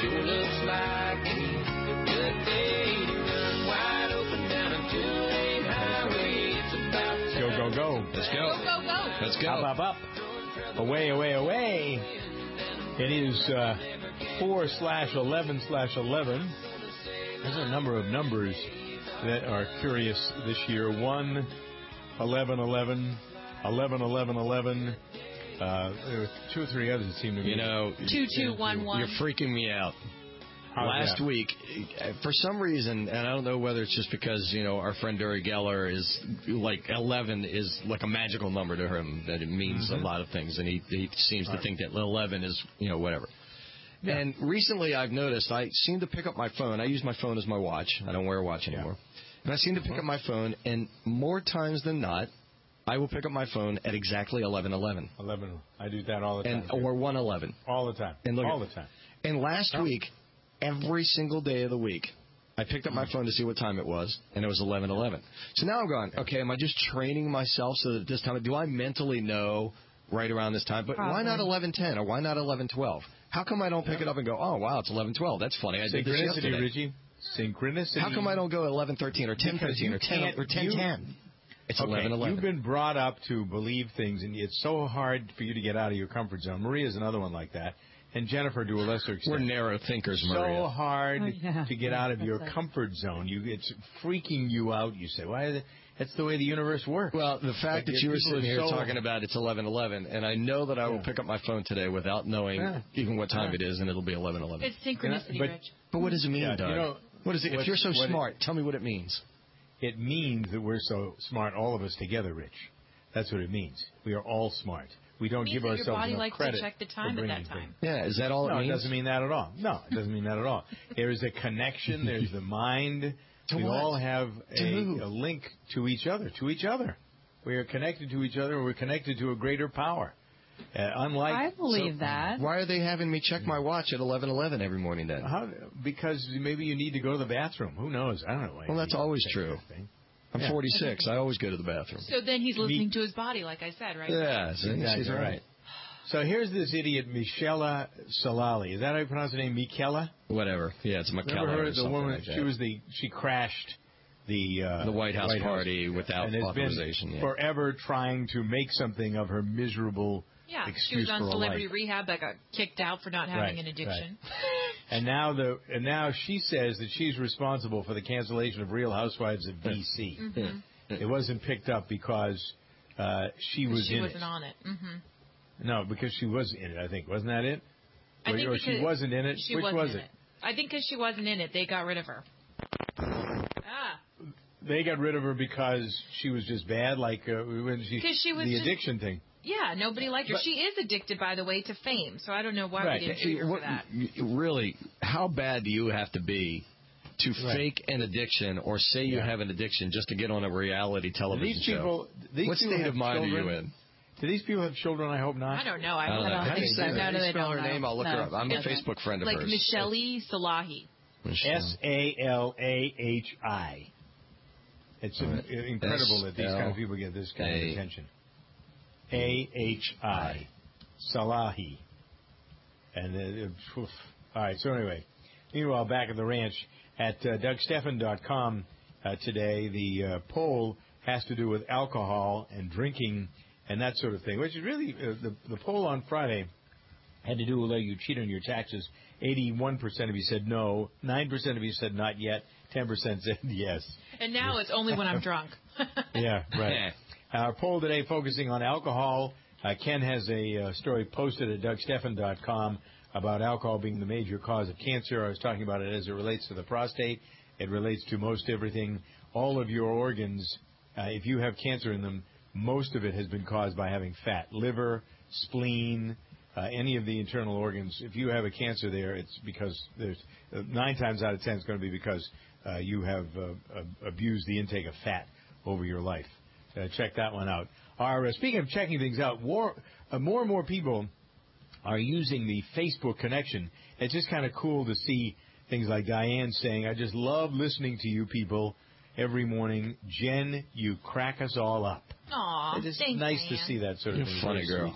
sure looks like me. A good day to run wide open down a two-lane highway. It's about Go, go, go. Let's go. Go, go, go. Let's go. Up, up, up. Away, away, away. It is 4/11/11. There's a number of numbers that are curious this year. 1, 11, 11, 11, 11, 11. There were 2 or 3 others that seem to be. 2211. You're freaking me out. Last week, for some reason, and I don't know whether it's just because, our friend Uri Geller is like 11 is like a magical number to him, that it means a lot of things, and he seems to think that 11 is, whatever. Yeah. And recently I've noticed I seem to pick up my phone. I use my phone as my watch. I don't wear a watch anymore. And I seem to pick up my phone, and more times than not, I will pick up my phone at exactly 11:11. 11. I do that all the time. Or 1:11. All the time. And look, all the time. And last week, every single day of the week, I picked up my phone to see what time it was, and it was 11:11. So now I'm going, okay, am I just training myself so that this time, do I mentally know right around this time? But why not 11:10 or why not 11:12? How come I don't pick it up and go, oh, wow, it's 11:12. That's funny. I did this yesterday. Richie. Synchronicity. How come I don't go 11:13 or 10:13 or 10:10? It's 11:11. You've been brought up to believe things, and it's so hard for you to get out of your comfort zone. Maria's another one like that. And Jennifer, to a lesser extent. We're narrow thinkers, Maria. So hard to get out of your comfort zone. It's freaking you out. You say, why? That's the way the universe works. Well, the fact that you were sitting here talking about it's 11:11, and I know that I will pick up my phone today without knowing even what time it is, and it'll be 11:11. It's synchronicity, Rich. But what does it mean, Doug? What is it? If you're so smart, tell me what it means. It means that we're so smart, all of us together, Rich. That's what it means. We are all smart. We don't give ourselves enough credit. Your body likes to check the time at that time. Yeah, is that all it means? No, it doesn't mean that at all. No, it doesn't mean that at all. There is a connection. There's the mind. We all have a link to each other. We are connected to each other. We're connected to a greater power. I believe that. Why are they having me check my watch at 11:11 every morning then? Because maybe you need to go to the bathroom. Who knows? I don't know. Well, that's always true. I'm 46. I always go to the bathroom. So then he's listening to his body, like I said, right? Yes, exactly right. So here's this idiot, Michela Salali. Is that how you pronounce her name? Michela? Whatever. Yeah, it's Michela. Remember her, the woman? Like she crashed the White House party without authorization. Been forever trying to make something of her miserable excuse she was on for celebrity life. rehab that got kicked out for not having an addiction. Right. And now she says that she's responsible for the cancellation of Real Housewives of D.C. Mm-hmm. It wasn't picked up because she was in it. She wasn't on it. Mm-hmm. No, because she was in it, I think. Wasn't that it? Or she wasn't in it? Which was it? I think because she wasn't in it, they got rid of her. They got rid of her because she was just bad, like when she was the addiction thing. Yeah, nobody liked her. She is addicted, by the way, to fame. So I don't know why we didn't treat her for that. Really, how bad do you have to be to fake an addiction or say you have an addiction just to get on a reality television show? What state of mind are you in? Do these people have children? I hope not. I don't know. I don't know. How do you spell her name? I'll look her up. I'm a Facebook friend of hers. Like Michelle Salahi. Salahi. It's incredible that these kind of people get this kind of attention. Ahi. Salahi. And all right, so anyway, meanwhile, back at the ranch at DougStephan.com today, the poll has to do with alcohol and drinking and that sort of thing, which is really the poll on Friday had to do with whether you cheat on your taxes. 81% of you said no, 9% of you said not yet, 10% said yes. And now it's only when I'm drunk. Yeah, right. Our poll today focusing on alcohol. Ken has a story posted at DougStephan.com about alcohol being the major cause of cancer. I was talking about it as it relates to the prostate. It relates to most everything. All of your organs, if you have cancer in them, most of it has been caused by having fat. Liver, spleen, any of the internal organs. If you have a cancer there, it's because there's 9 times out of 10 it's going to be because you have abused the intake of fat over your life. Check that one out. Speaking of checking things out, more and more people are using the Facebook connection. It's just kind of cool to see things like Diane saying, I just love listening to you people every morning. Jen, you crack us all up. Aw, it's just nice to see that sort of thing. You're a funny girl.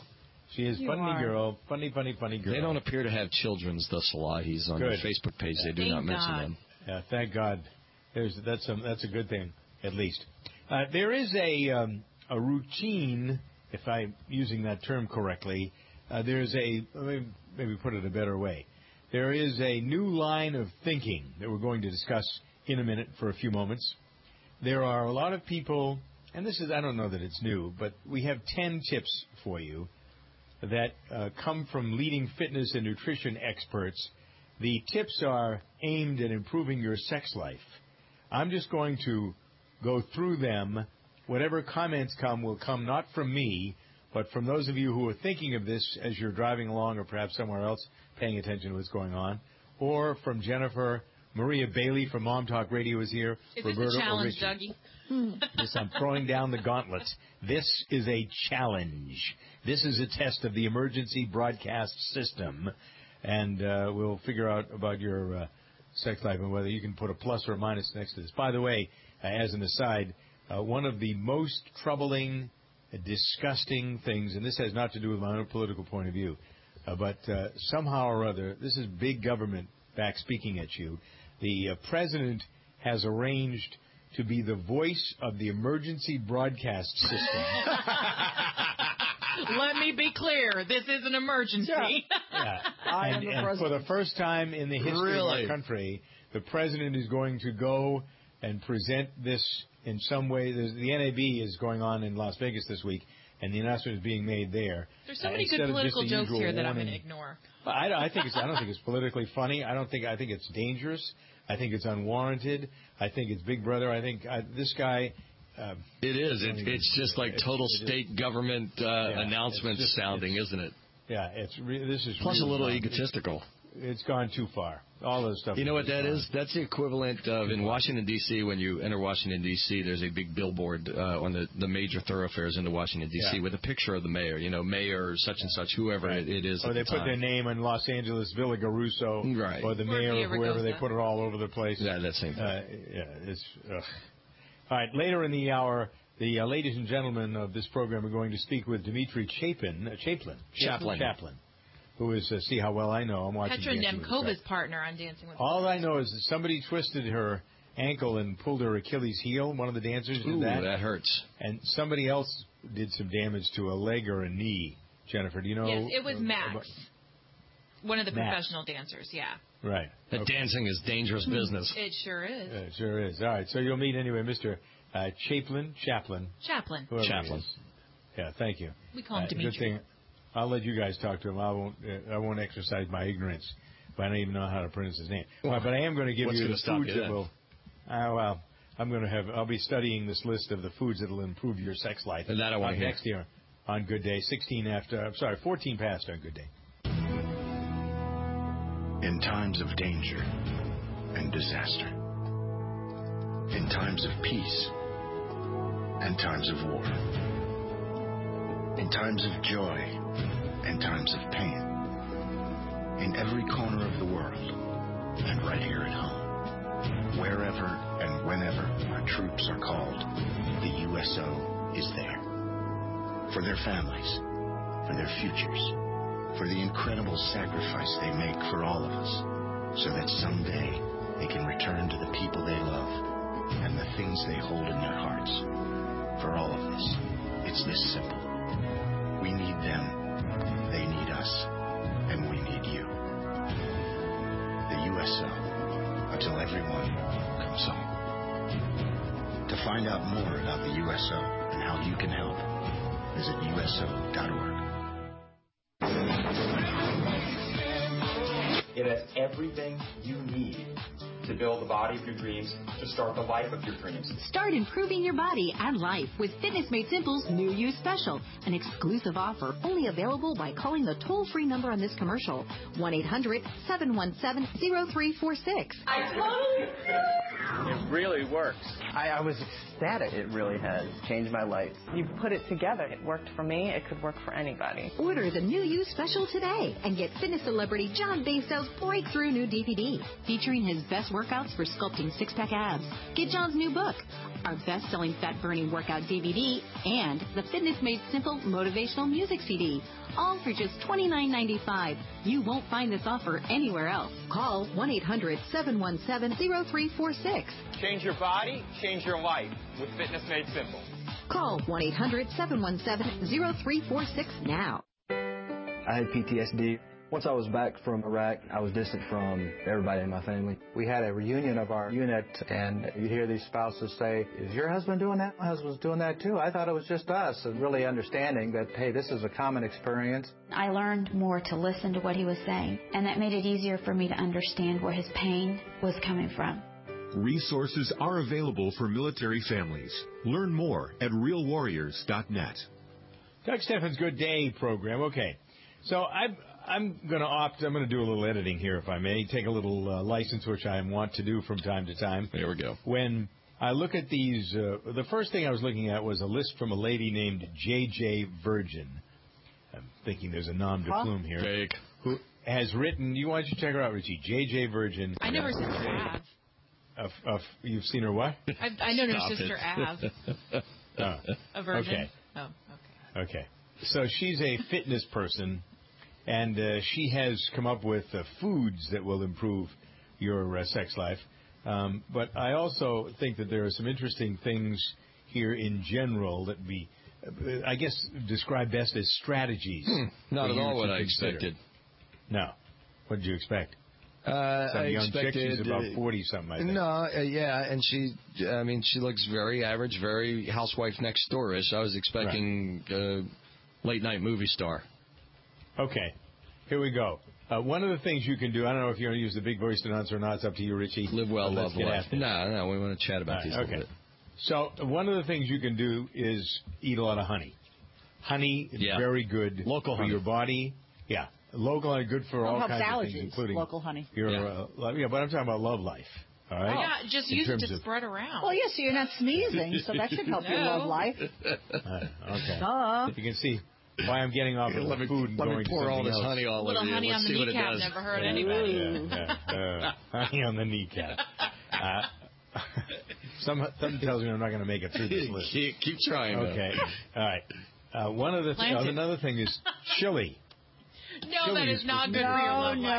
She is funny girl. Funny girl. They don't appear to have children's thus far. He's on their Facebook page. They do not mention them. Yeah, thank God. That's a good thing, at least. There is a routine, if I'm using that term correctly. There's maybe put it a better way. There is a new line of thinking that we're going to discuss in a minute for a few moments. There are a lot of people, and this is, I don't know that it's new, but we have 10 tips for you that come from leading fitness and nutrition experts. The tips are aimed at improving your sex life. I'm just going to go through them. Whatever comments come will come not from me, but from those of you who are thinking of this as you're driving along or perhaps somewhere else paying attention to what's going on, or from Jennifer. Maria Bailey from Mom Talk Radio is here. Is Roberta this a challenge, Dougie? Yes, I'm throwing down the gauntlets. This is a challenge. This is a test of the emergency broadcast system, and we'll figure out about your sex life and whether you can put a plus or a minus next to this. By the way, as an aside, one of the most troubling, disgusting things, and this has not to do with my own political point of view, but somehow or other, this is big government back speaking at you. The president has arranged to be the voice of the emergency broadcast system. Let me be clear. This is an emergency. Yeah. And for the first time in the history of our country, the president is going to go and present this in some way. The NAB is going on in Las Vegas this week, and the announcement is being made there. There's so many good political jokes here that I'm going to ignore. I don't think it's politically funny. I think it's dangerous. I think it's unwarranted. I think it's Big Brother. I think this guy. It is. It's just like total state government announcement sounding, isn't it? Yeah, this is plus really a little egotistical. It's gone too far. All this stuff. You know what that is? That's the equivalent of in Washington, D.C., when you enter Washington, D.C., there's a big billboard on the major thoroughfares into Washington, D.C. with a picture of the mayor. You know, mayor such and such, whoever it is. Or they put their name in Los Angeles, Villa Garuso, or the mayor or whoever. They put it all over the place. Yeah, that same thing. It's... All right, later in the hour, the ladies and gentlemen of this program are going to speak with Dimitri Chaplin. Who is, see how well I know. I'm watching Petra Nemcova's partner on Dancing with the All I know is that somebody twisted her ankle and pulled her Achilles heel. One of the dancers did that. That hurts. And somebody else did some damage to a leg or a knee. Jennifer, do you know? Yes, it was Max. One of the professional dancers, yeah. Right. That dancing is dangerous business. It sure is. It sure is. All right, so you'll meet anyway, Mr. Chaplin. Chaplin. Yeah, thank you. We call him Dimitri. Good thing. I'll let you guys talk to him. I won't exercise my ignorance, but I don't even know how to pronounce his name. But I am going to give you the foods that will. I'll be studying this list of the foods that will improve your sex life. And that I want to hear next year on Good Day. 14 past on Good Day. In times of danger and disaster, in times of peace and times of war, in times of joy and times of pain, in every corner of the world and right here at home, wherever and whenever our troops are called, the USO is there. For their families, for their futures, for the incredible sacrifice they make for all of us, so that someday they can return to the people they love and the things they hold in their hearts. For all of us, it's this simple. We need them, they need us, and we need you. The USO, until everyone comes home. To find out more about the USO and how you can help, visit USO.org. It has everything you need to build the body of your dreams, to start the life of your dreams. Start improving your body and life with Fitness Made Simple's New You Special, an exclusive offer only available by calling the toll-free number on this commercial, 1-800-717-0346. It really works. I was ecstatic. It really has changed my life. You put it together. It worked for me. It could work for anybody. Order the New You Special today and get fitness celebrity John Basto's breakthrough new DVD featuring his best work workouts for sculpting six-pack abs. Get John's new book, our best-selling fat-burning workout DVD, and the Fitness Made Simple motivational music CD, all for just $29.95. You won't find this offer anywhere else. Call 1-800-717-0346. Change your body, change your life with Fitness Made Simple. Call 1-800-717-0346 now. I had PTSD. Once I was back from Iraq, I was distant from everybody in my family. We had a reunion of our unit, and you hear these spouses say, "Is your husband doing that? My husband's doing that too. I thought it was just us." And really understanding that, hey, this is a common experience. I learned more to listen to what he was saying, and that made it easier for me to understand where his pain was coming from. Resources are available for military families. Learn more at realwarriors.net. Doug Steffen's Good Day program. Okay. So I'm going to do a little editing here, if I may. Take a little license, which I want to do from time to time. There we go. When I look at these, the first thing I was looking at was a list from a lady named J.J. Virgin. I'm thinking there's a nom de plume here. Fake. Who has written, why don't you check her out, Richie? J.J. Virgin. I know her sister Av. You've seen her what? I know her sister Av. A virgin? Okay. Oh, okay. Okay. So she's a fitness person, and she has come up with foods that will improve your sex life. But I also think that there are some interesting things here in general that I guess, describe best as strategies. Not at all what I expected. No. What did you expect? I young expected chick. She's about 40-something, I think. No, yeah, and she looks very average, very housewife next door-ish. I was expecting late-night movie star. Okay, here we go. One of the things you can do, I don't know if you're going to use the big voice announcer or not. It's up to you, Richie. Live well, love life. No, we want to chat about these a little bit. So one of the things you can do is eat a lot of honey. Honey is very good local for honey. your body. Yeah. Local honey, good for all kinds of things, including local honey. But I'm talking about love life. All right. Yeah, just use it to spread around. Well, yes, so you're not sneezing, so that should help your love life. Okay. You can see why I'm getting off of the food and going to something else. Let me pour all this honey all over you. Little honey on the kneecap never hurt anybody. Honey on the kneecap. Something tells me I'm not going to make it through this list. Keep trying. Okay. All right. Another thing is chili. No, that is not good for your love life.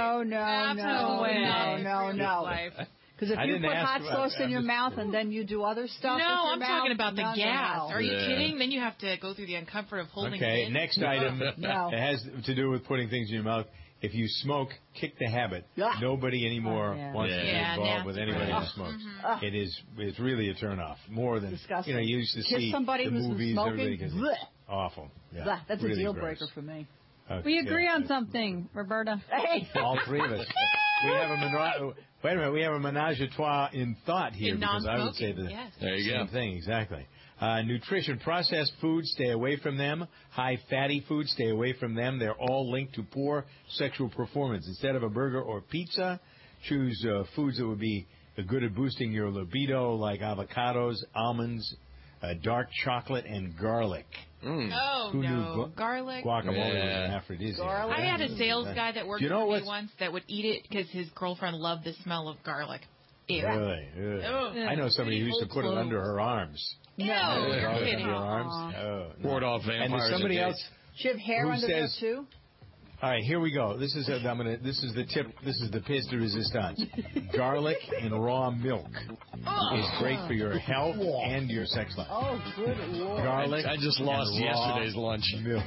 No. Because if you put hot sauce in your mouth and then you do other stuff with your mouth, talking about the gas. No. Are you kidding? Then you have to go through the uncomfort of holding it in. Okay, next item. It has to do with putting things in your mouth. If you smoke, kick the habit. Nobody anymore wants to be involved with anybody who smokes. It's really a turnoff. More than disgusting. You used to see somebody the movies. Smoking. Awful. Yeah, that's really a deal gross. breaker for me. Okay. We agree on something, Roberta. Hey. All three of us. We have We have a menage a trois in thought here, because I would say the same thing. Exactly. Nutrition, processed foods, stay away from them. High fatty foods, stay away from them. They're all linked to poor sexual performance. Instead of a burger or pizza, choose foods that would be good at boosting your libido, like avocados, almonds, dark chocolate, and garlic. Oh, Who no. knew Garlic? Guacamole was an aphrodisiac. I had a sales guy that worked for me once that would eat it because his girlfriend loved the smell of garlic. Ew. Really? I know somebody who used to put it under her arms. No, you're kidding. Under her arms? Ward off vampires. And there's somebody else. Should have hair under there too? All right, here we go. This is the tip. This is the pièce de résistance. Garlic in raw milk is great for your health and your sex life. Oh, good Lord. Garlic. I just lost yesterday's lunch. Milk.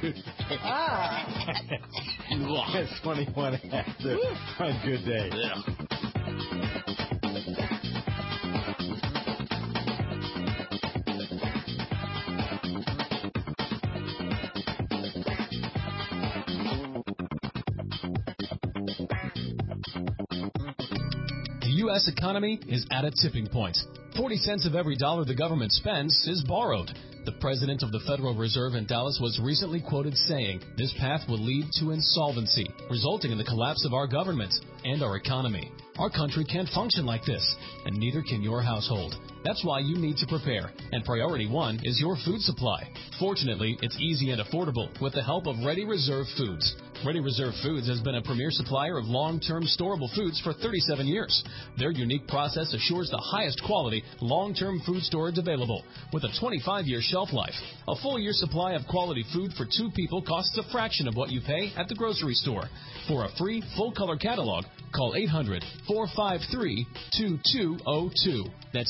That's 21 after a good day. Yeah. The U.S. economy is at a tipping point. 40 cents of every dollar the government spends is borrowed. The president of the Federal Reserve in Dallas was recently quoted saying this path will lead to insolvency, resulting in the collapse of our government and our economy. Our country can't function like this, and neither can your household. That's why you need to prepare, and priority one is your food supply. Fortunately, it's easy and affordable with the help of Ready Reserve Foods. Ready Reserve Foods has been a premier supplier of long-term storable foods for 37 years. Their unique process assures the highest quality, long-term food storage available with a 25-year shelf life. A full year supply of quality food for 2 people costs a fraction of what you pay at the grocery store. For a free, full-color catalog, call 800-453-2202. That's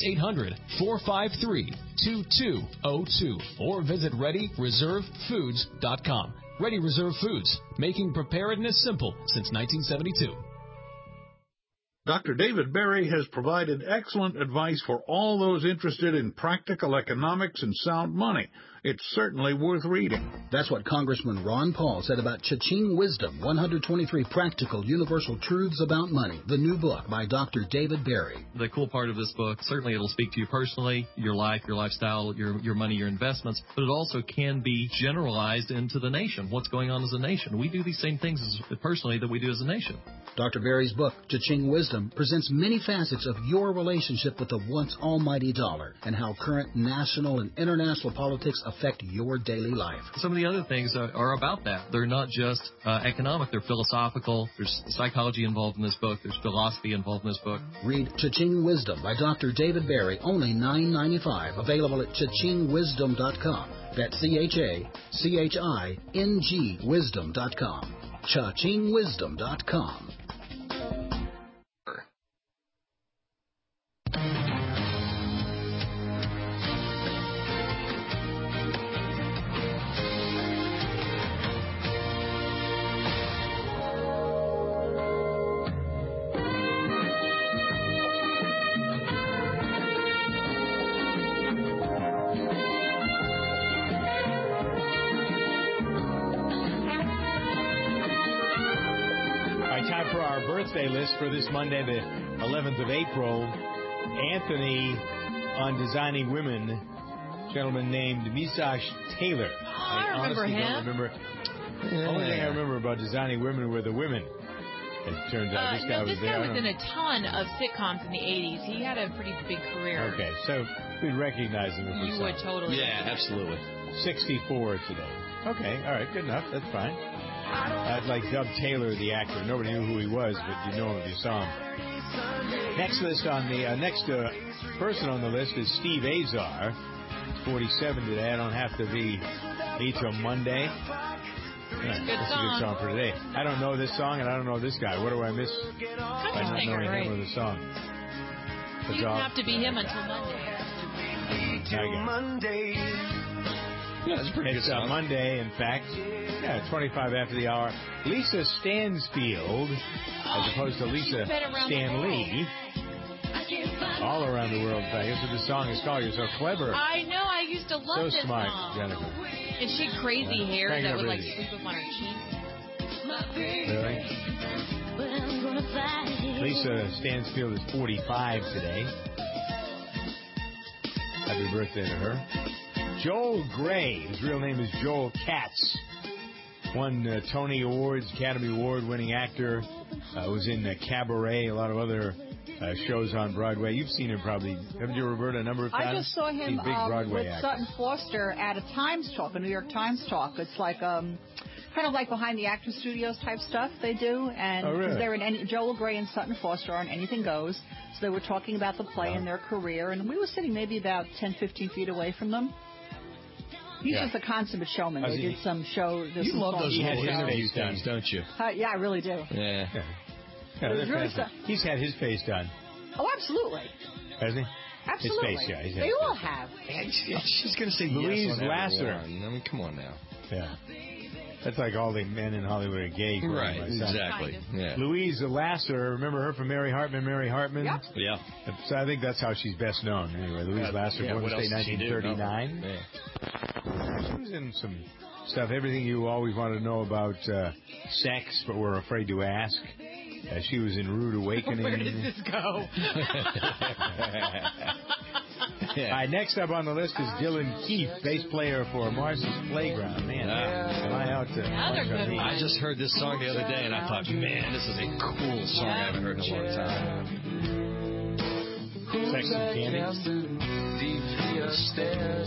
800-453-2202. Or visit ReadyReserveFoods.com. Ready Reserve Foods, making preparedness simple since 1972. Dr. David Berry has provided excellent advice for all those interested in practical economics and sound money. It's certainly worth reading. That's what Congressman Ron Paul said about Cha-Ching Wisdom, 123 Practical Universal Truths About Money, the new book by Dr. David Berry. The cool part of this book, certainly it'll speak to you personally, your life, your lifestyle, your money, your investments, but it also can be generalized into the nation, what's going on as a nation. We do these same things personally that we do as a nation. Dr. Berry's book, Cha-Ching Wisdom, presents many facets of your relationship with the once almighty dollar and how current national and international politics affect your daily life. Some of the other things are about that. They're not just economic, they're philosophical. There's psychology involved in this book. There's philosophy involved in this book. Read Cha-Ching Wisdom by Dr. David Berry, only $9.95, available at chachingwisdom.com. That's CHACHING wisdom.com. chachingwisdom.com. Birthday list for this Monday, the 11th of April. Anthony on Designing Women, a gentleman named Misash Taylor. I remember him. Don't remember. The only thing I remember about Designing Women were the women. It turns out this guy was there. This guy was in a ton of sitcoms in the 80s. He had a pretty big career. Okay, so we'd recognize him if we saw him. You would totally. Yeah, absolutely. 64 today. Okay, all right, good enough. That's fine. I'd like Dub Taylor, the actor. Nobody knew who he was, but you know him if you saw him. Next person on the list is Steve Azar. 47 today. I don't have to be till Monday. That's a good song for today. I don't know this song, and I don't know this guy. What do I miss by not knowing him or the song? You don't have to be him until Monday. Yeah, it's pretty good song. Monday, in fact. Yeah, 25 after the hour. Lisa Stansfield, as opposed to Lisa Stanley. All around the world, in fact. That's what the song is called. You're so clever. I know. I used to love this smart, song. Jennifer. And she had crazy hair that would like sweep up on her cheeks. Really? Lisa Stansfield is 45 today. Happy birthday to her. Joel Grey, his real name is Joel Katz. Won Tony Awards, Academy Award-winning actor. Was in Cabaret, a lot of other shows on Broadway. You've seen him probably, haven't you, Roberta, a number of times? I just saw him with Sutton Foster at a Times Talk, a New York Times Talk. It's like kind of like behind the Actors Studios type stuff they do. And really? They're in Joel Grey and Sutton Foster are on Anything Goes. So they were talking about the play and their career. And we were sitting maybe about 10, 15 feet away from them. He's just a consummate showman. They did some show. You love those little interview things, don't you? Yeah, I really do. Yeah. He's had his face done. Oh, absolutely. Hasn't he? Absolutely. His face, yeah. They all have. She's going to say Louise yes on Lasser. I mean, come on now. Yeah. That's like all the men in Hollywood are gay. Right, exactly. Yeah. Louise Lasser, remember her from Mary Hartman? Yep. Yeah. So I think that's how she's best known. Anyway, Louise Lasser, born in 1939. Yeah. She was in some stuff, everything you always wanted to know about sex, but were afraid to ask. She was in Rude Awakening. Where does this go? Next up on the list is Dylan Keefe, bass player for Marcy's Playground. Man, am I out to... I just heard this song the other day, and I thought, man, this is a cool song I haven't heard in a long time. Sex and Candy.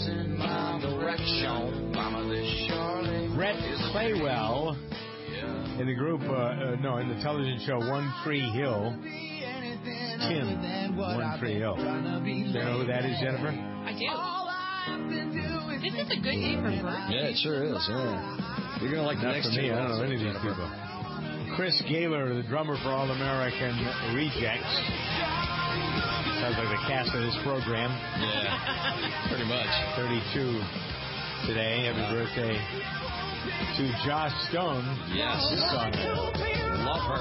Brett Claywell In the group, in the television show One Tree Hill, Tim, One Tree Hill. Do you know who that is, Jennifer? I do. This is a good day for birthday. Yeah, it sure is. Yeah. You're going to like the Not next for me. two. I don't know any of these people. Chris Gaylor, the drummer for All American Rejects. Sounds like the cast of this program. Yeah, pretty much. 32 today. Happy birthday to Joss Stone. Yes. This song. Love her.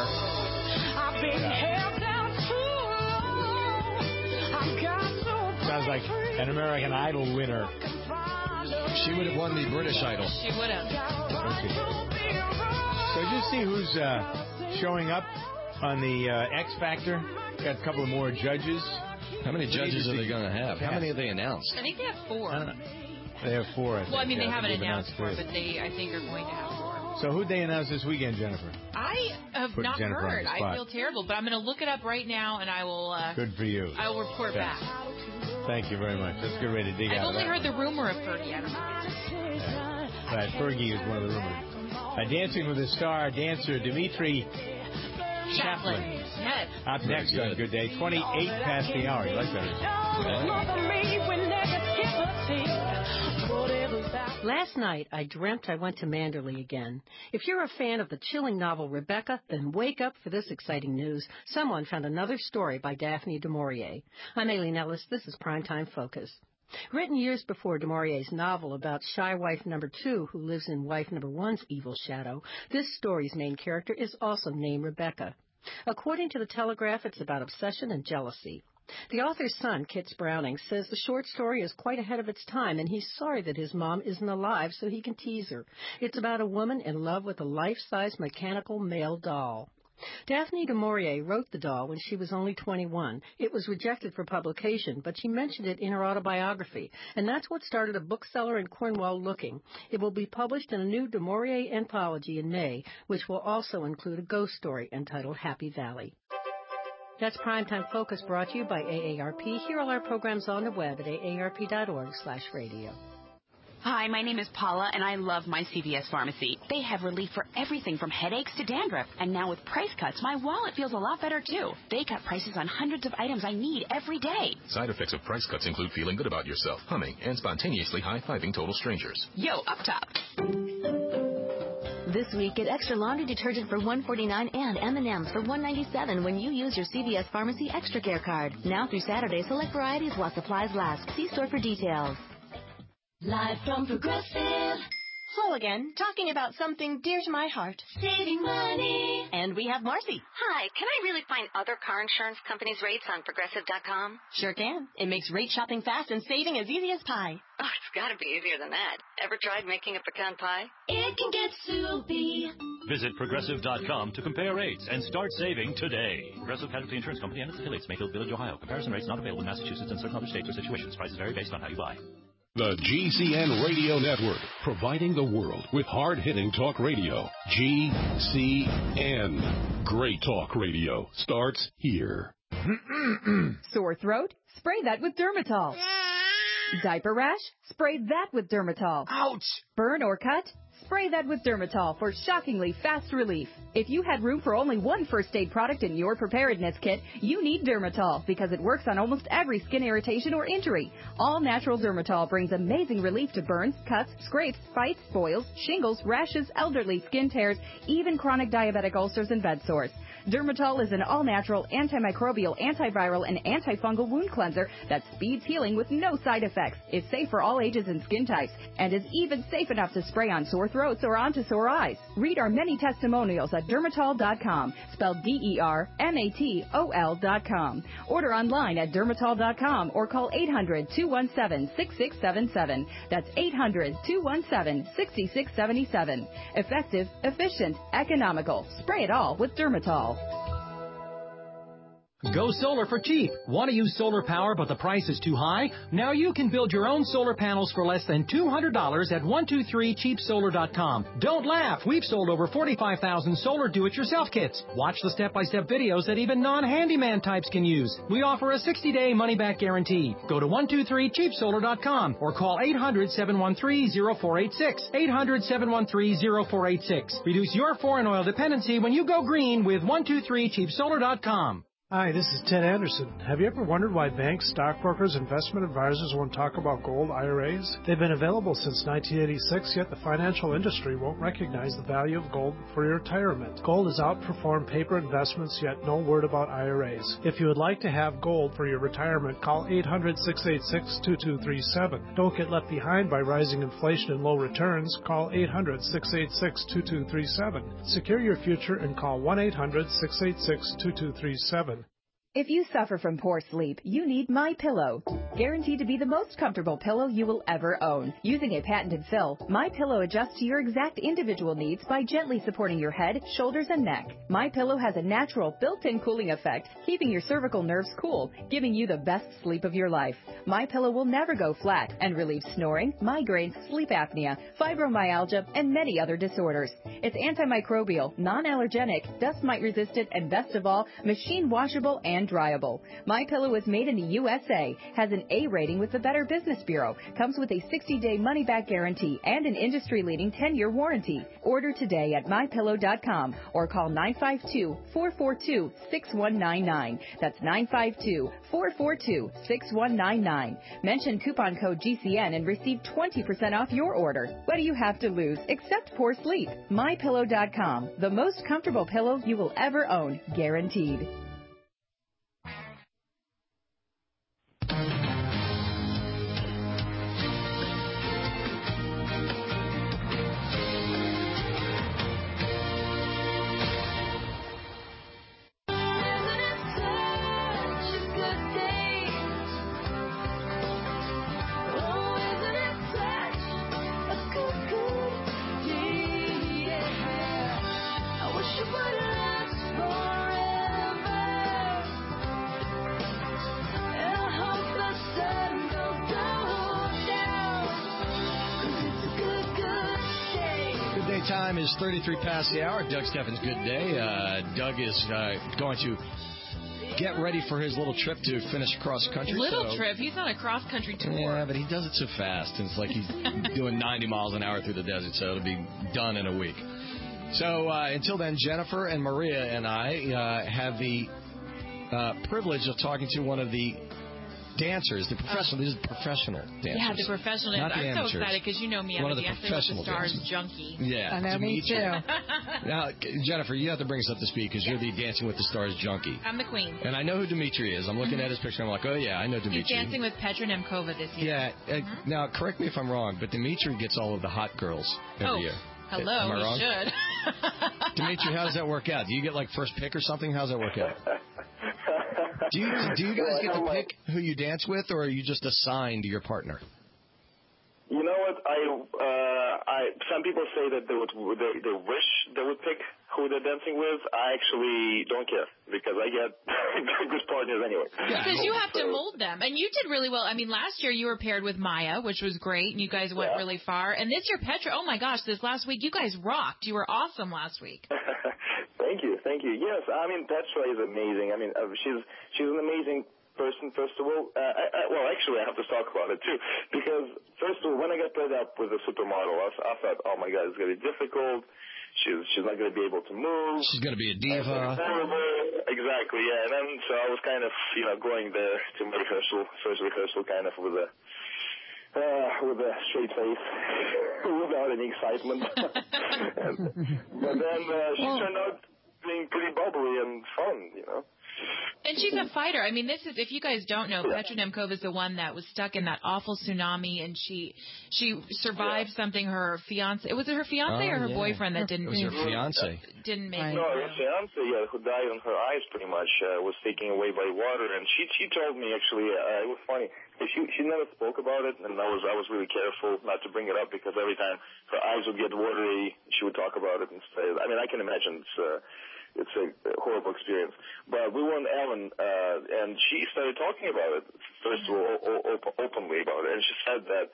Sounds like an American Idol winner. She would have won the British Idol. She would have. So did you see who's showing up on the X Factor? Got a couple of more judges. How many judges are they going to have? How many have they announced? I think they have 4. They have 4, I think. Well, I mean, they haven't they've announced 4, 3. but they, I think, are going to have 4. So who'd they announce this weekend, Jennifer? I have Put not Jennifer heard. on the spot. I feel terrible, but I'm going to look it up right now, and I will... Good for you. I will report back. Thank you very much. That's a good way to dig out. I've only heard the rumor of Fergie. I don't know. Right, Fergie is one of the rumors. Dancing with a Star dancer Dimitri Chaplin. Yes. Up next on Good Day, 28 past the hour. You like that? Last night, I dreamt I went to Manderley again. If you're a fan of the chilling novel Rebecca, then wake up for this exciting news. Someone found another story by Daphne du Maurier. I'm Aileen Ellis. This is Primetime Focus. Written years before du Maurier's novel about shy wife number 2 who lives in wife number 1's evil shadow, this story's main character is also named Rebecca. According to the Telegraph, it's about obsession and jealousy. The author's son, Kits Browning, says the short story is quite ahead of its time, and he's sorry that his mom isn't alive so he can tease her. It's about a woman in love with a life-size mechanical male doll. Daphne du Maurier wrote the doll when she was only 21. It was rejected for publication, but she mentioned it in her autobiography, and that's what started a bookseller in Cornwall looking. It will be published in a new du Maurier anthology in May, which will also include a ghost story entitled Happy Valley. That's Primetime Focus, brought to you by AARP. Hear all our programs on the web at aarp.org/radio. Hi, my name is Paula, and I love my CVS Pharmacy. They have relief for everything from headaches to dandruff. And now with price cuts, my wallet feels a lot better, too. They cut prices on hundreds of items I need every day. Side effects of price cuts include feeling good about yourself, humming, and spontaneously high-fiving total strangers. Yo, up top. This week, get extra laundry detergent for $1.49 and M&M's for $1.97 when you use your CVS Pharmacy Extra Care card. Now through Saturday, select varieties while supplies last. See store for details. Live from Progressive. Hello again, talking about something dear to my heart. Saving money. And we have Marcy. Hi, can I really find other car insurance companies' rates on Progressive.com? Sure can. It makes rate shopping fast and saving as easy as pie. Oh, it's got to be easier than that. Ever tried making a pecan pie? It can get soupy. Visit Progressive.com to compare rates and start saving today. Progressive Casualty Insurance Company and its affiliates, Mayfield Village, Ohio. Comparison rates not available in Massachusetts and certain other states or situations. Prices vary based on how you buy. The GCN Radio Network, providing the world with hard-hitting talk radio. GCN. Great talk radio starts here. Sore throat? Spray that with Dermatol. Diaper rash? Spray that with Dermatol. Ouch! Burn or cut? Spray that with Dermatol for shockingly fast relief. If you had room for only one first aid product in your preparedness kit, you need Dermatol because it works on almost every skin irritation or injury. All natural Dermatol brings amazing relief to burns, cuts, scrapes, bites, boils, shingles, rashes, elderly skin tears, even chronic diabetic ulcers and bed sores. Dermatol is an all-natural, antimicrobial, antiviral, and antifungal wound cleanser that speeds healing with no side effects. It's safe for all ages and skin types, and is even safe enough to spray on sore throats or onto sore eyes. Read our many testimonials at Dermatol.com, spelled DERMATOL.com. Order online at Dermatol.com or call 800-217-6677. That's 800-217-6677. Effective, efficient, economical. Spray it all with Dermatol. Go solar for cheap. Want to use solar power but the price is too high? Now you can build your own solar panels for less than $200 at 123cheapsolar.com. Don't laugh. We've sold over 45,000 solar do-it-yourself kits. Watch the step-by-step videos that even non-handyman types can use. We offer a 60-day money-back guarantee. Go to 123cheapsolar.com or call 800-713-0486. 800-713-0486. Reduce your foreign oil dependency when you go green with 123cheapsolar.com. Hi, this is Ted Anderson. Have you ever wondered why banks, stockbrokers, investment advisors won't talk about gold IRAs? They've been available since 1986, yet the financial industry won't recognize the value of gold for your retirement. Gold has outperformed paper investments, yet no word about IRAs. If you would like to have gold for your retirement, call 800-686-2237. Don't get left behind by rising inflation and low returns. Call 800-686-2237. Secure your future and call 1-800-686-2237. If you suffer from poor sleep, you need MyPillow. Guaranteed to be the most comfortable pillow you will ever own. Using a patented fill, MyPillow adjusts to your exact individual needs by gently supporting your head, shoulders, and neck. MyPillow has a natural built-in cooling effect, keeping your cervical nerves cool, giving you the best sleep of your life. MyPillow will never go flat and relieves snoring, migraines, sleep apnea, fibromyalgia, and many other disorders. It's antimicrobial, non-allergenic, dust mite resistant, and best of all, machine washable and dryable. MyPillow is made in the USA, has an A rating with the Better Business Bureau, comes with a 60-day money-back guarantee and an industry-leading 10-year warranty. Order today at MyPillow.com or call 952-442-6199. That's 952-442-6199. Mention coupon code GCN and receive 20% off your order. What do you have to lose except poor sleep? MyPillow.com, the most comfortable pillow you will ever own, guaranteed. Time is 33 past the hour. Doug Steffens' Good Day. Doug is going to get ready for his little trip to finish cross country. Trip? He's on a cross country tour. Yeah, but he does it so fast. It's like he's doing 90 miles an hour through the desert, so it'll be done in a week. So until then, Jennifer and Maria and I have the privilege of talking to one of the dancers, the professional. These are professional dancers. Yeah, the professional dancers. I'm so excited because you know me. I'm a Dancing with the Stars junkie. Yeah, I know, me too. Now, Jennifer, you have to bring us up to speed because you're the Dancing with the Stars junkie. I'm the queen. And I know who Dimitri is. I'm looking at his picture. I'm like, oh yeah, I know Dimitri. He's dancing with Petra Nemkova this year. Yeah. Now, correct me if I'm wrong, but Dimitri gets all of the hot girls every year. Hello, Am I wrong? should. Dimitri, how does that work out? Do you get like first pick or something? How does that work out? Do you guys get to pick who you dance with, or are you just assigned to your partner? You know what? Some people say that they wish they would pick who they're dancing with. I actually don't care because I get good partners anyway. Because you have to mold them, and you did really well. I mean, last year you were paired with Maya, which was great, and you guys went really far. And this year, Petra, oh my gosh, this last week you guys rocked. You were awesome last week. Thank you. Yes, I mean Petra is amazing. I mean she's an amazing person, first of all. Well, actually, I have to talk about it, too, because, first of all, when I got paired up with a supermodel, I thought, oh, my God, it's going to be difficult. She's not going to be able to move. She's going to be a diva. Exactly, yeah. And then, so I was kind of, going there to my first rehearsal, kind of with a straight face, without any excitement. But then she turned out being pretty bubbly and fun, And she's a fighter. I mean, if you guys don't know, Petra Nemkova is the one that was stuck in that awful tsunami, and she survived something. Her fiance, was it her fiance or her boyfriend that didn't? It was her fiance. Didn't make it. No, her fiance, who died on her eyes, pretty much, was taken away by water. And she told me actually, it was funny. She never spoke about it, and I was really careful not to bring it up because every time her eyes would get watery, she would talk about it instead. I mean, I can imagine it's a horrible experience. But we were on Ellen, and she started talking about it, first of all, openly about it. And she said that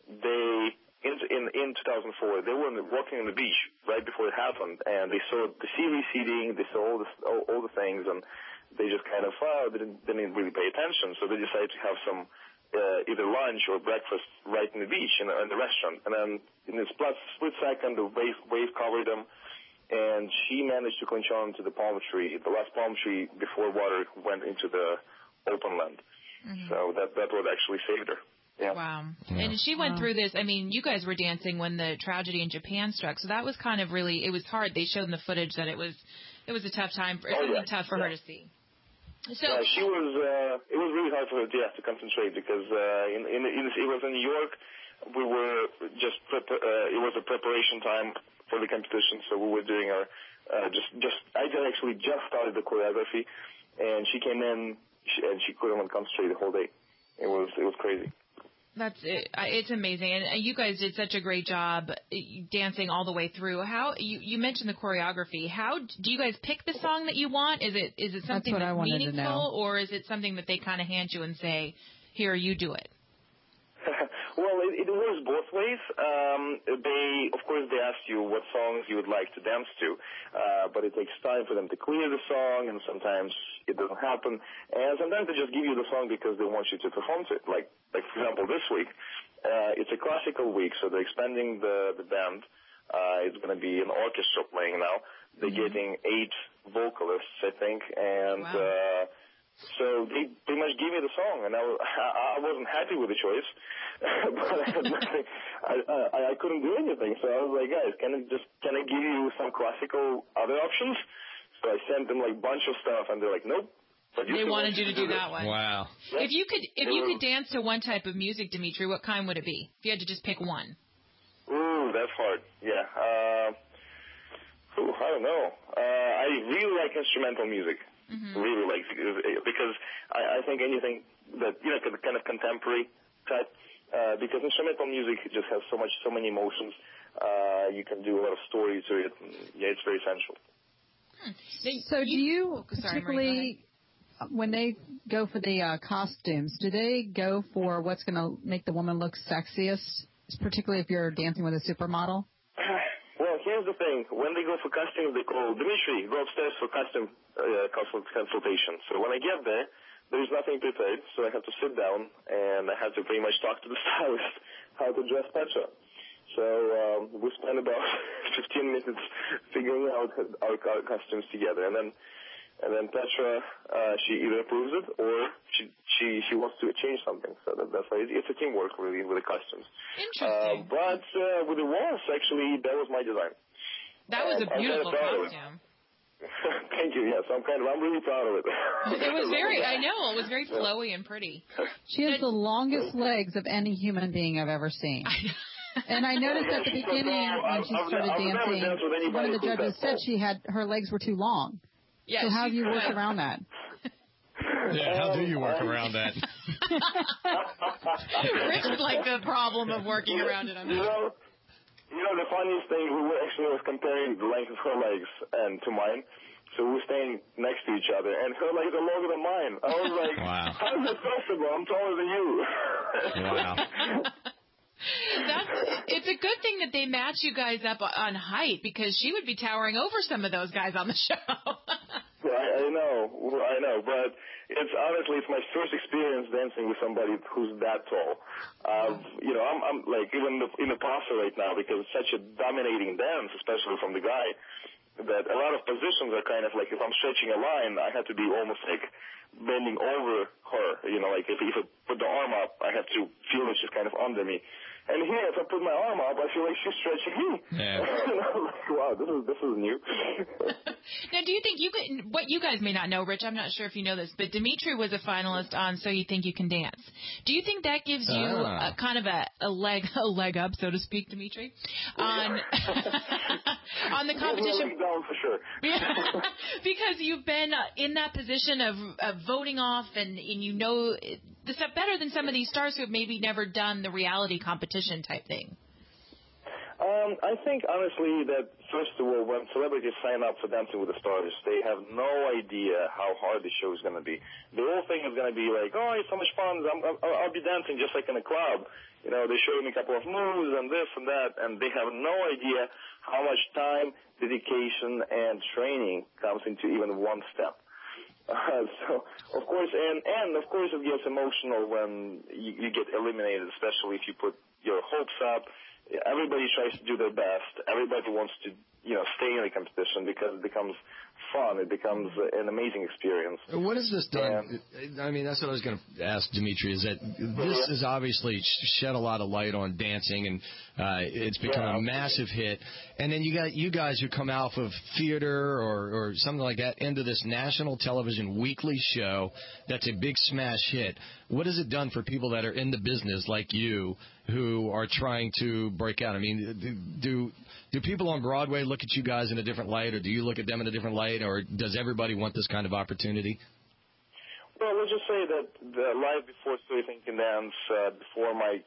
in 2004, they were walking on the beach right before it happened, and they saw the sea receding, they saw all the things, and they just kind of didn't really pay attention. So they decided to have some either lunch or breakfast right in the beach in the restaurant. And then in a split second, the wave covered them, and she managed to clinch on to the palm tree, the last palm tree before water went into the open land. Mm-hmm. So that what actually saved her. Yeah. Wow. Yeah. And she went through this. I mean, you guys were dancing when the tragedy in Japan struck, so that was kind of really, it was hard. They showed in the footage that it was a tough time, tough for her to see. So she was. It was really hard for her to concentrate because it was in New York. We were just it was a preparation time for the competition, so we were doing our I actually just started the choreography, and she came in and she couldn't concentrate the whole day. It was crazy. That's it. It's amazing, and you guys did such a great job dancing all the way through. How you mentioned the choreography? How do you guys pick the song that you want? Is it something that's meaningful, or is it something that they kind of hand you and say, "Here, you do it"? Well, it works both ways. Of course, they ask you what songs you would like to dance to, but it takes time for them to clear the song, and sometimes it doesn't happen. And sometimes they just give you the song because they want you to perform to it. Like for example, this week, it's a classical week, so they're expanding the band. It's going to be an orchestra playing now. They're getting 8 vocalists, I think, and so they pretty much gave me the song, and I wasn't happy with the choice, but I had nothing. I couldn't do anything, so I was like, guys, can I give you some classical other options? So I sent them like a bunch of stuff, and they're like, nope. They wanted you to do that one. Wow. If you could dance to one type of music, Dimitri, what kind would it be? If you had to just pick one. Ooh, that's hard. Yeah. I don't know. I really like instrumental music. Mm-hmm. Really like, because I think anything that kind of contemporary type, because instrumental music just has so many emotions. You can do a lot of story to it. Yeah, it's very essential. So do you particularly, when they go for the costumes, do they go for what's going to make the woman look sexiest, particularly if you're dancing with a supermodel? Well, here's the thing. When they go for costumes, they call Dimitri, go upstairs for costume consultation. So when I get there's nothing prepared, so I have to sit down, and I have to pretty much talk to the stylist how to dress Petra. So we spent about 15 minutes figuring out our costumes together, and then Petra, she either approves it or she wants to change something. So that's why it's a teamwork really with the costumes. Interesting. But with the waltz, actually, that was my design. That was a beautiful costume. Thank you. Yes, I'm really proud of it. It was it was very flowy and pretty. She has the longest legs of any human being I've ever seen. And I noticed at the beginning when she started dancing, one of the judges said her legs were too long. Yeah, so how do you work around that? Yeah, how do you work around that? Rich is like the problem of working around it. The funniest thing, we was comparing the length of her legs and to mine. So we were staying next to each other, and her legs are longer than mine. I was like, wow. How is that possible? I'm taller than you. Wow. It's a good thing that they match you guys up on height, because she would be towering over some of those guys on the show. I know, but it's my first experience dancing with somebody who's that tall. I'm like even in the pasta right now, because it's such a dominating dance, especially from the guy, that a lot of positions are kind of like, if I'm stretching a line, I have to be almost like bending over her. Like if I put the arm up, I have to feel that she's kind of under me. And here, if I put my arm up, I feel like she's stretching me. Yeah. Wow, this is new. Now, do you think what you guys may not know, Rich, I'm not sure if you know this, but Dimitri was a finalist on So You Think You Can Dance. Do you think that gives you a kind of a leg up, so to speak, Dimitri, on the competition? Down for sure. Because you've been in that position of voting off, and you know the stuff better than some of these stars who have maybe never done the reality competition type thing. I think, honestly, that first of all, when celebrities sign up for Dancing with the Stars, they have no idea how hard the show is going to be. The whole thing is going to be like, oh, it's so much fun. I'll be dancing just like in a club. You know, they show me a couple of moves and this and that, and they have no idea how much time, dedication, and training comes into even one step. So, of course, and of course it gets emotional when you get eliminated, especially if you put your hopes up. Everybody tries to do their best. Everybody wants to, stay in the competition because it becomes fun. It becomes an amazing experience. What has this done? I mean, that's what I was going to ask Dimitri, is that this has obviously shed a lot of light on dancing, and it's become a massive hit. And then you got you guys who come out of theater or something like that into this national television weekly show that's a big smash hit. What has it done for people that are in the business like you who are trying to break out? I mean, do people on Broadway look at you guys in a different light, or do you look at them in a different light, or does everybody want this kind of opportunity? Well, let's just say that the life before Story Think and Dance, before my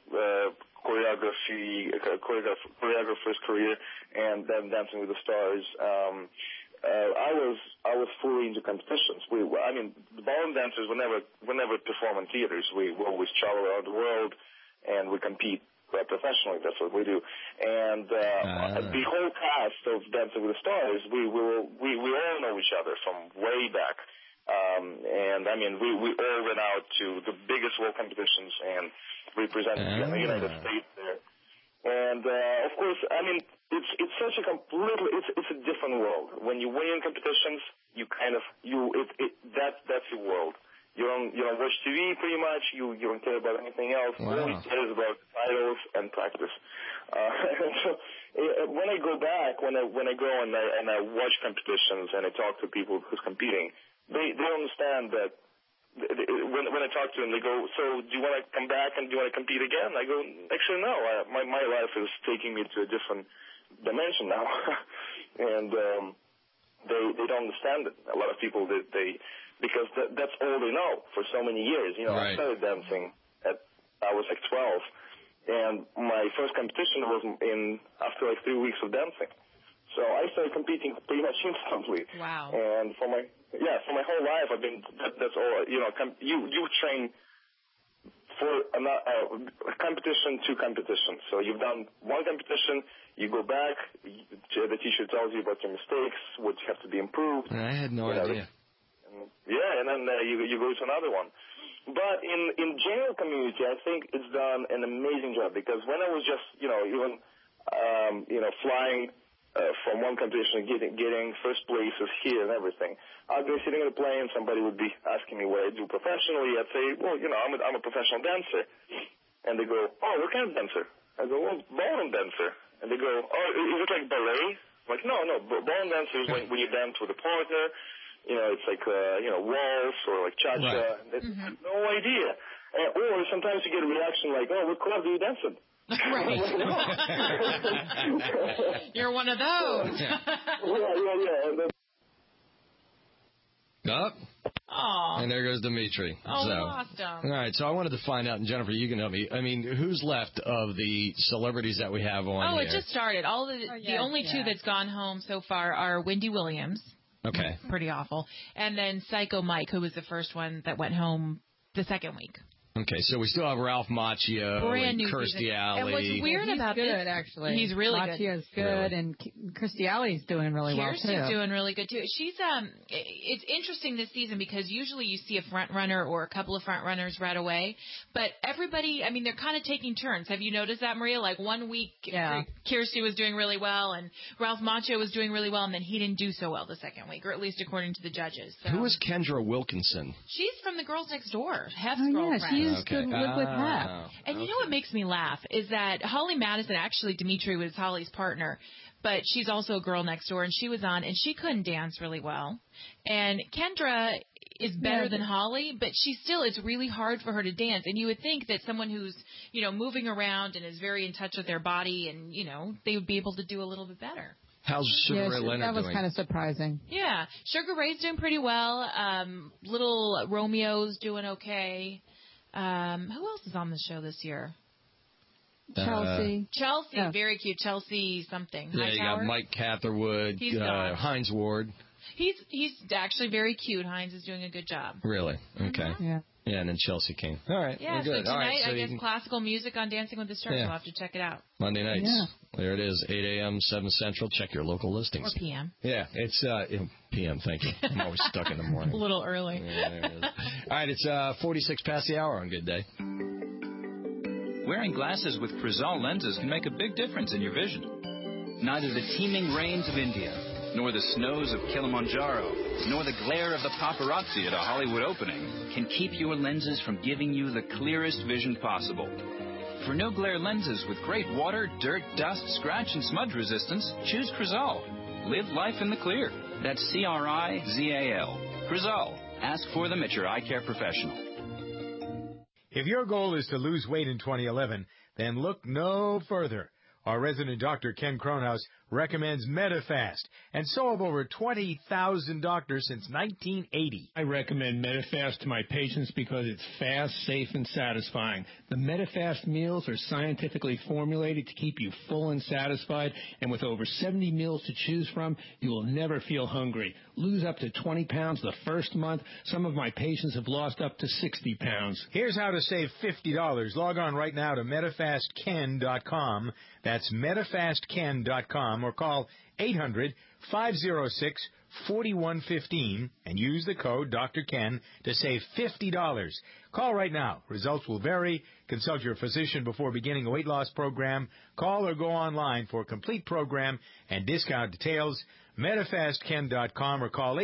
choreographer's career, and then Dancing with the Stars, I was fully into competitions. The ballroom dancers were never perform in theaters. We always travel around the world, and we compete professionally. That's what we do. And the whole cast of Dancing with the Stars, we all know each other from way back. And we all went out to the biggest world competitions and represented the United States there. And of course, it's such a it's a different world. When you win in competitions, that's your world. You don't watch TV pretty much. You don't care about anything else. Wow. All you care is about titles and practice. So when I go back, when I go and I watch competitions and I talk to people who's competing, they understand that. When I talk to them, they go, "So do you want to come back and do you want to compete again?" I go, "Actually, no. My life is taking me to a different dimension now," and they don't understand it. A lot of people because that's all they know for so many years. I started dancing I was like 12, and my first competition was after like 3 weeks of dancing. So I started competing pretty much instantly. Wow. And for my whole life, I've been, that's all, you train for competition to competition. So you've done one competition, you go back, the teacher tells you about your mistakes, what you have to be improved. I had no idea. And then you go to another one. But in general community, I think it's done an amazing job, because when I was just, even, flying from one competition, getting first places here and everything, I'd be sitting in a plane, somebody would be asking me what I do professionally. I'd say, well, I'm a professional dancer. And they go, oh, what kind of dancer? I go, well, ballroom dancer. And they go, oh, is it like ballet? I'm like, no, ballroom dancer is when you dance with a partner. It's like, waltz or like cha-cha. Right. They have no idea. Or sometimes you get a reaction like, oh, what club do you dance in? Right. You're one of those. Yeah. And there goes Dimitri. Oh, lost him. All right, so I wanted to find out, and Jennifer, you can help me. I mean, who's left of the celebrities that we have on here? It just started. The only two that's gone home so far are Wendy Williams. Okay. Pretty awful. And then Psycho Mike, who was the first one that went home the second week. Okay, so we still have Ralph Macchio and Kirstie Alley. And what's weird about this, actually, he's really good. Macchio's good, and Kirstie Alley's doing really well too. Kirstie's doing really good too. She's it's interesting this season because usually you see a front runner or a couple of front runners right away, but everybody, they're kind of taking turns. Have you noticed that, Maria? Like 1 week, Kirstie was doing really well, and Ralph Macchio was doing really well, and then he didn't do so well the second week, or at least according to the judges. So. Who is Kendra Wilkinson? She's from the Girls Next Door, Hef's girlfriend. She's good with Hef. And you know what makes me laugh is that Holly Madison, actually Dimitri was Holly's partner, but she's also a Girl Next Door, and she was on, and she couldn't dance really well. And Kendra is better than Holly, but it's really hard for her to dance. And you would think that someone who's, moving around and is very in touch with their body and, they would be able to do a little bit better. How's Sugar Ray Leonard doing? That was kind of surprising. Yeah, Sugar Ray's doing pretty well. Little Romeo's doing okay. Who else is on the show this year? Chelsea. Chelsea, very cute. Chelsea something. Yeah, you got Mike Catherwood, Heinz Ward. He's actually very cute. Heinz is doing a good job. Really? Okay. Yeah. Yeah, and then Chelsea King. All right. Yeah, well, good. so tonight, all right, so I guess classical music on Dancing with the Stars. Yeah. We'll have to check it out. Monday nights. Yeah. There it is, 8 a.m., 7 Central. Check your local listings. Or p.m. Yeah, it's p.m., thank you. I'm always stuck in the morning. A little early. Yeah, there it is. All right, it's 46 past the hour on Good Day. Wearing glasses with Crizal lenses can make a big difference in your vision. Neither the teeming rains of India, nor the snows of Kilimanjaro, nor the glare of the paparazzi at a Hollywood opening can keep your lenses from giving you the clearest vision possible. For no-glare lenses with great water, dirt, dust, scratch, and smudge resistance, choose Crizal. Live life in the clear. That's C-R-I-Z-A-L. Crizal. Ask for them at your eye care professional. If your goal is to lose weight in 2011, then look no further. Our resident doctor, Ken Kronhaus, recommends Medifast, and so have over 20,000 doctors since 1980. I recommend Medifast to my patients because it's fast, safe, and satisfying. The Medifast meals are scientifically formulated to keep you full and satisfied, and with over 70 meals to choose from, you will never feel hungry. Lose up to 20 pounds the first month. Some of my patients have lost up to 60 pounds. Here's how to save $50. Log on right now to MedifastKen.com. That's MedifastKen.com, or call 800-506-4115 and use the code Dr. Ken to save $50. Call right now. Results will vary. Consult your physician before beginning a weight loss program. Call or go online for a complete program and discount details. MedifastKen.com, or call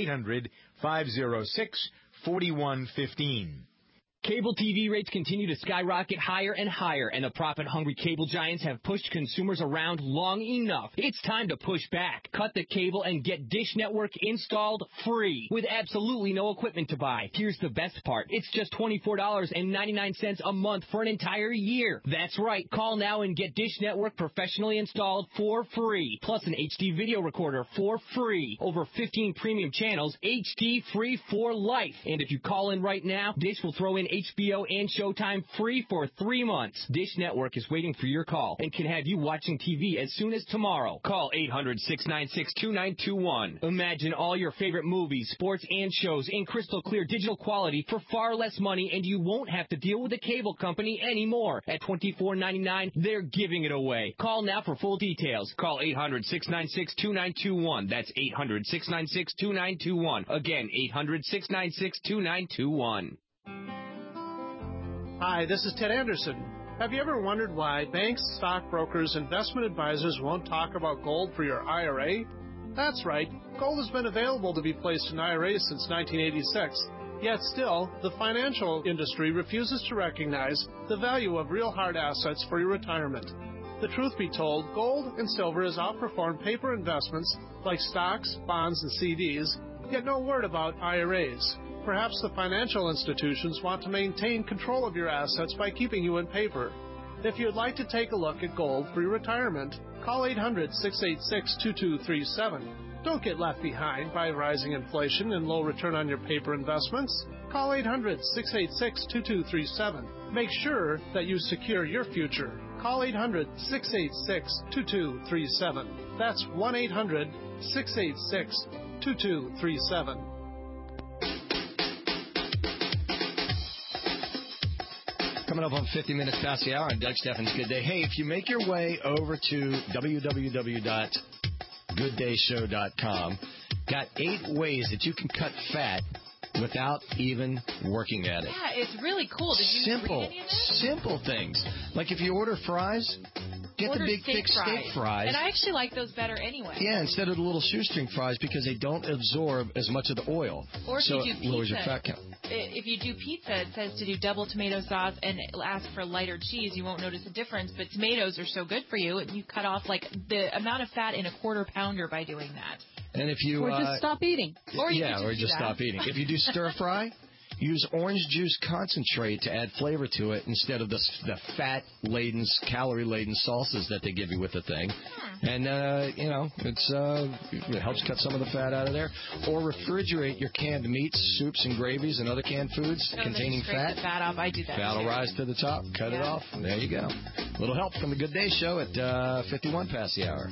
800-506-4115. Cable TV rates continue to skyrocket higher and higher, and the profit-hungry cable giants have pushed consumers around long enough. It's time to push back. Cut the cable and get Dish Network installed free with absolutely no equipment to buy. Here's the best part. It's just $24.99 a month for an entire year. That's right. Call now and get Dish Network professionally installed for free, plus an HD video recorder for free. Over 15 premium channels, HD free for life. And if you call in right now, Dish will throw in HBO and Showtime free for 3 months. Dish Network is waiting for your call and can have you watching TV as soon as tomorrow. Call 800-696-2921. Imagine all your favorite movies, sports, and shows in crystal clear digital quality for far less money, and you won't have to deal with a cable company anymore. At $24.99, they're giving it away. Call now for full details. Call 800-696-2921. That's 800-696-2921. Again, 800-696-2921. Hi, this is Ted Anderson. Have you ever wondered why banks, stockbrokers, investment advisors won't talk about gold for your IRA? That's right. Gold has been available to be placed in IRAs since 1986. Yet still, the financial industry refuses to recognize the value of real hard assets for your retirement. The truth be told, gold and silver has outperformed paper investments like stocks, bonds, and CDs, yet no word about IRAs. Perhaps the financial institutions want to maintain control of your assets by keeping you in paper. If you'd like to take a look at gold for your retirement, call 800-686-2237. Don't get left behind by rising inflation and low return on your paper investments. Call 800-686-2237. Make sure that you secure your future. Call 800-686-2237. That's 1-800-686-2237. Coming up on 50 minutes past the hour on Doug Steffens' Good Day. Hey, if you make your way over to www.gooddayshow.com, got 8 ways that you can cut fat without even working at it. Yeah, it's really cool. Did you read any of that? Simple things. Like if you order fries, get the big thick steak fries. And I actually like those better anyway. Yeah, instead of the little shoestring fries, because they don't absorb as much of the oil. Or if so you do it lowers pizza, your fat count. If you do pizza, it says to do double tomato sauce and ask for lighter cheese. You won't notice a difference, but tomatoes are so good for you, and you cut off like the amount of fat in a quarter pounder by doing that. And if you or just stop eating. Or you or just stop eating. If you do stir fry, use orange juice concentrate to add flavor to it instead of the fat-laden, calorie-laden salsas that they give you with the thing. And, it helps cut some of the fat out of there. Or refrigerate your canned meats, soups, and gravies and other canned foods containing fat. The fat off. I do that. Fat will rise to the top. Cut it off. There you go. A little help from the Good Day Show at 51 past the hour.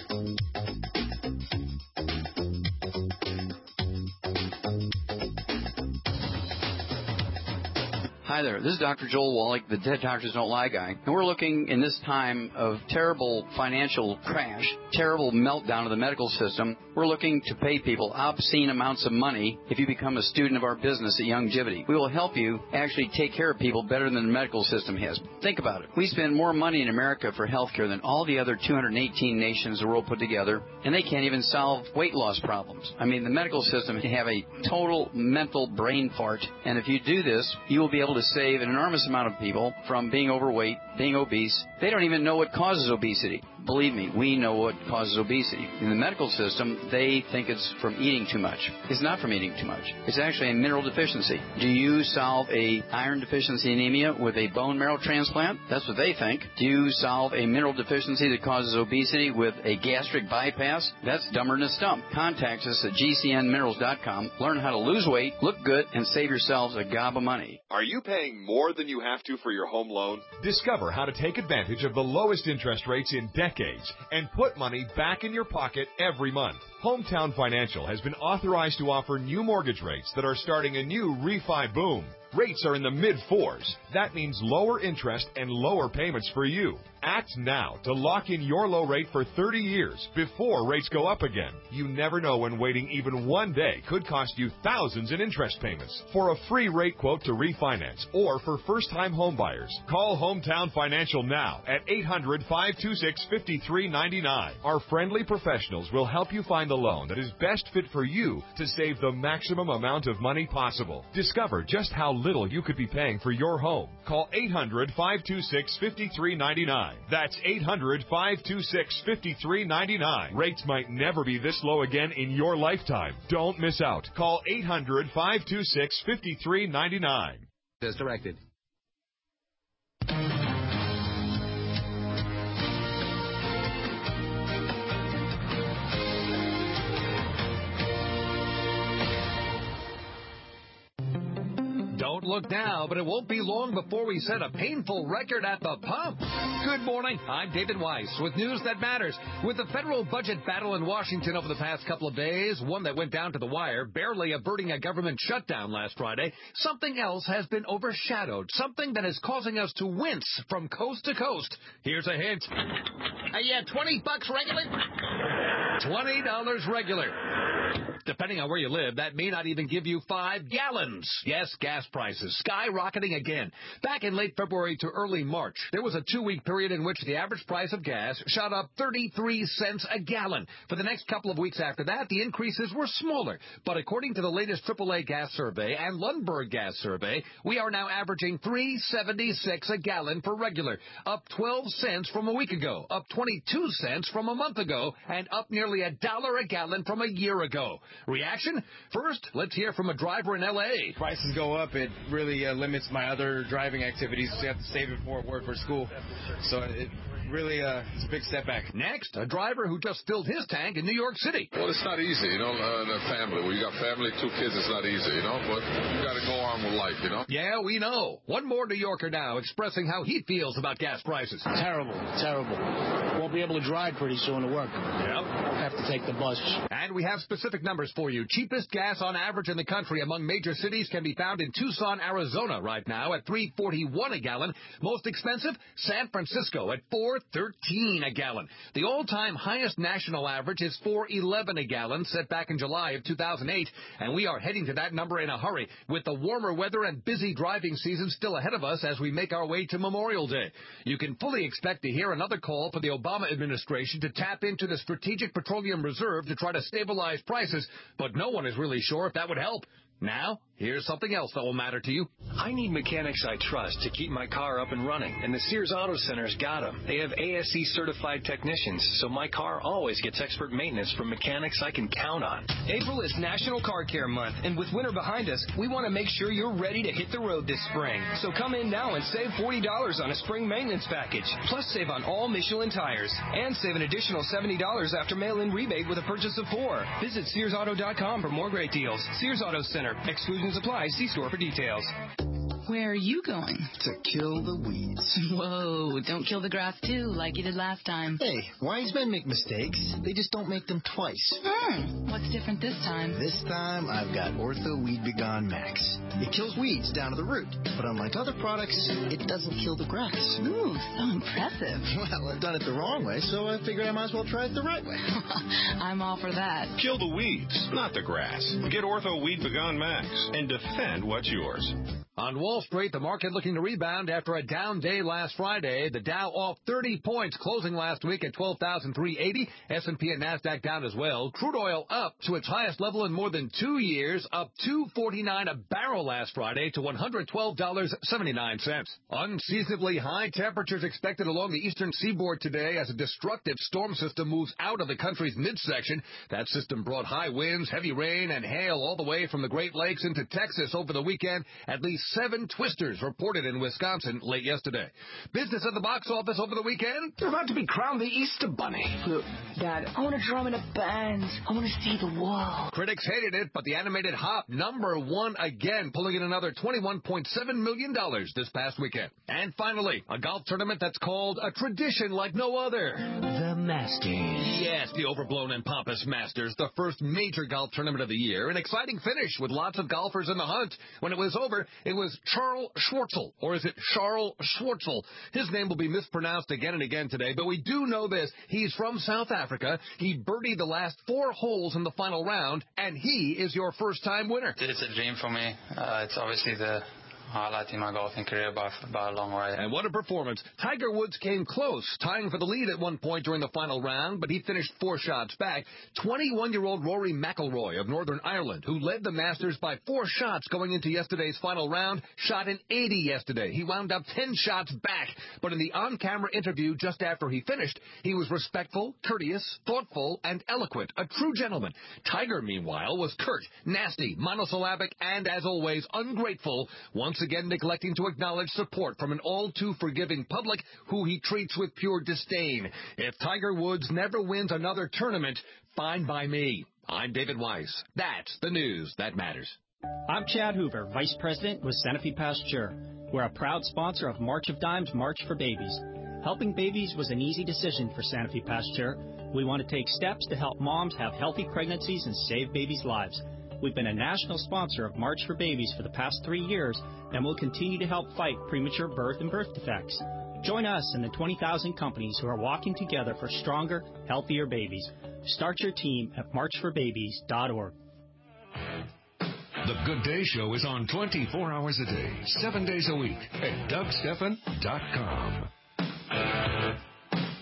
Hi there, this is Dr. Joel Wallach, the Dead Doctors Don't Lie guy, and we're looking in this time of terrible financial crash, terrible meltdown of the medical system. We're looking to pay people obscene amounts of money if you become a student of our business at Youngevity. We will help you actually take care of people better than the medical system has. Think about it. We spend more money in America for health care than all the other 218 nations of the world put together, and they can't even solve weight loss problems. I mean, the medical system have a total mental brain fart, and if you do this, you will be able to save an enormous amount of people from being overweight, being obese. They don't even know what causes obesity. Believe me, we know what causes obesity. In the medical system, they think it's from eating too much. It's not from eating too much. It's actually a mineral deficiency. Do you solve a iron deficiency anemia with a bone marrow transplant? That's what they think. Do you solve a mineral deficiency that causes obesity with a gastric bypass? That's dumber than a stump. Contact us at gcnminerals.com. Learn how to lose weight, look good, and save yourselves a gob of money. Are you paying more than you have to for your home loan? Discover how to take advantage of the lowest interest rates in decades and put money back in your pocket every month. Hometown Financial has been authorized to offer new mortgage rates that are starting a new refi boom. Rates are in the mid-4s. That means lower interest and lower payments for you. Act now to lock in your low rate for 30 years before rates go up again. You never know when waiting even one day could cost you thousands in interest payments. For a free rate quote to refinance or for first-time home buyers, call Hometown Financial now at 800-526-5399. Our friendly professionals will help you find the loan that is best fit for you to save the maximum amount of money possible. Discover just how little you could be paying for your home. Call 800-526-5399. That's 800-526-5399. Rates might never be this low again in your lifetime. Don't miss out. Call 800-526-5399. As directed. Don't look now, but it won't be long before we set a painful record at the pump. Good morning. I'm David Weiss with news that matters. With the federal budget battle in Washington over the past couple of days, one that went down to the wire, barely averting a government shutdown last Friday, something else has been overshadowed, something that is causing us to wince from coast to coast. Here's a hint. Yeah, $20 regular? $20 regular. Depending on where you live, that may not even give you 5 gallons. Yes, gas prices skyrocketing again. Back in late February to early March, there was a 2-week period in which the average price of gas shot up 33 cents a gallon. For the next couple of weeks after that, the increases were smaller. But according to the latest AAA gas survey and Lundberg gas survey, we are now averaging $3.76 a gallon for regular, up 12 cents from a week ago, up 22 cents from a month ago, and up nearly $1 a gallon from a year ago. Reaction? First, let's hear from a driver in L.A. Prices go up, it really limits my other driving activities. So you have to save it for work or school. So it really it's a big step back. Next, a driver who just filled his tank in New York City. Well, it's not easy, in a family. When you got family, 2 kids, it's not easy, but you got to go on with life, Yeah, we know. One more New Yorker now expressing how he feels about gas prices. Terrible. Won't be able to drive pretty soon to work. Yep. Have to take the bus. And we have specific numbers for you. Cheapest gas on average in the country among major cities can be found in Tucson, Arizona right now at $3.41 a gallon. Most expensive, San Francisco at $4.13 a gallon. The all-time highest national average is $4.11 a gallon, set back in July of 2008, and we are heading to that number in a hurry, with the warmer weather and busy driving season still ahead of us as we make our way to Memorial Day. You can fully expect to hear another call for the Obama administration to tap into the Strategic Petroleum Reserve to try to stabilize prices, but no one is really sure if that would help. Now, here's something else that will matter to you. I need mechanics I trust to keep my car up and running, and the Sears Auto Center's got them. They have ASE-certified technicians, so my car always gets expert maintenance from mechanics I can count on. April is National Car Care Month, and with winter behind us, we want to make sure you're ready to hit the road this spring. So come in now and save $40 on a spring maintenance package. Plus, save on all Michelin tires, and save an additional $70 after mail-in rebate with a purchase of 4. Visit SearsAuto.com for more great deals. Sears Auto Center. Exclusions apply. See store for details. Where are you going? To kill the weeds. Whoa, don't kill the grass too, like you did last time. Hey, wise men make mistakes. They just don't make them twice. What's different this time? This time, I've got Ortho Weed B Gon Max. It kills weeds down to the root. But unlike other products, it doesn't kill the grass. Ooh, so impressive. Well, I've done it the wrong way, so I figured I might as well try it the right way. I'm all for that. Kill the weeds, not the grass. Get Ortho Weed B Gon Max and defend what's yours. On Wall Street, the market looking to rebound after a down day last Friday. The Dow off 30 points, closing last week at 12,380. S&P and NASDAQ down as well. Crude oil up to its highest level in more than 2 years, up $2.49 a barrel last Friday to $112.79. Unseasonably high temperatures expected along the eastern seaboard today as a destructive storm system moves out of the country's midsection. That system brought high winds, heavy rain, and hail all the way from the Great Lakes into Texas over the weekend. At least 7 twisters reported in Wisconsin late yesterday. Business at the box office over the weekend? You're about to be crowned the Easter Bunny. Look, Dad, I want to drum in a band. I want to see the world. Critics hated it, but the animated Hop, #1 again, pulling in another $21.7 million this past weekend. And finally, a golf tournament that's called a tradition like no other. The Masters. Yes, the overblown and pompous Masters, the first major golf tournament of the year. An exciting finish with lots of golfers in the hunt. When it was over, it was Charles Schwartzel, or is it Charles Schwartzel? His name will be mispronounced again and again today, but we do know this. He's from South Africa. He birdied the last 4 holes in the final round, and he is your first-time winner. It's a dream for me. It's obviously the highlighting my golfing career by a long way. And what a performance. Tiger Woods came close, tying for the lead at one point during the final round, but he finished 4 shots back. 21-year-old Rory McIlroy of Northern Ireland, who led the Masters by 4 shots going into yesterday's final round, shot an 80 yesterday. He wound up 10 shots back, but in the on-camera interview just after he finished, he was respectful, courteous, thoughtful, and eloquent, a true gentleman. Tiger, meanwhile, was curt, nasty, monosyllabic, and, as always, ungrateful, once again neglecting to acknowledge support from an all-too-forgiving public who he treats with pure disdain. If Tiger Woods never wins another tournament, fine by me. I'm David Weiss. That's the news that matters. I'm Chad Hoover, Vice President with Sanofi Pasteur. We're a proud sponsor of March of Dimes March for Babies. Helping babies was an easy decision for Sanofi Pasteur. We want to take steps to help moms have healthy pregnancies and save babies' lives. We've been a national sponsor of March for Babies for the past 3 years, and we'll continue to help fight premature birth and birth defects. Join us and the 20,000 companies who are walking together for stronger, healthier babies. Start your team at marchforbabies.org. The Good Day Show is on 24 hours a day, 7 days a week at DougStephan.com.